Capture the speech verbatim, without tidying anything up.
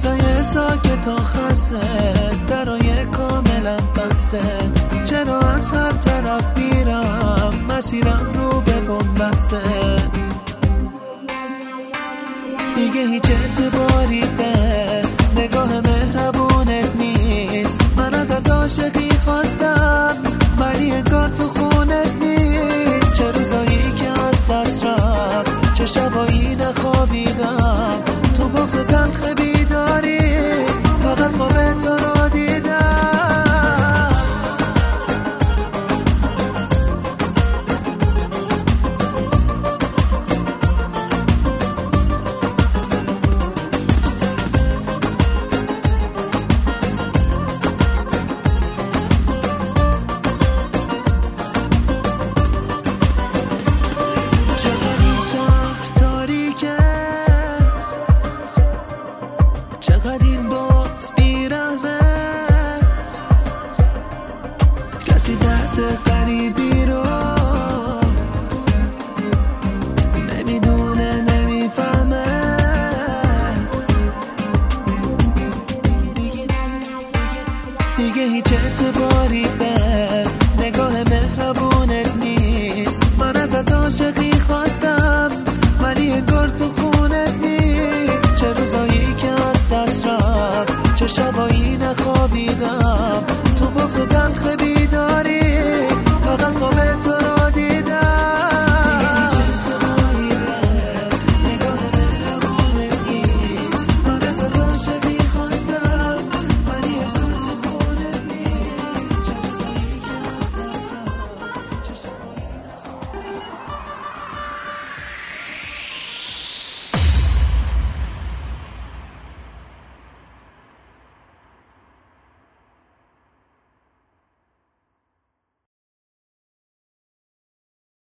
روزای ساکت و خسته، درای کاملا بسته، چرا از هر طرف میرم مسیرم رو به بنبسته. دیگه هیچ اعتباری به نگاه مهربونت نیست. من ازت عاشقی خواستم ولی انگار تو خونت نیست. چه روزایی که از دست رفت، چه شبایی نخوابیدم، تو بغض تلخ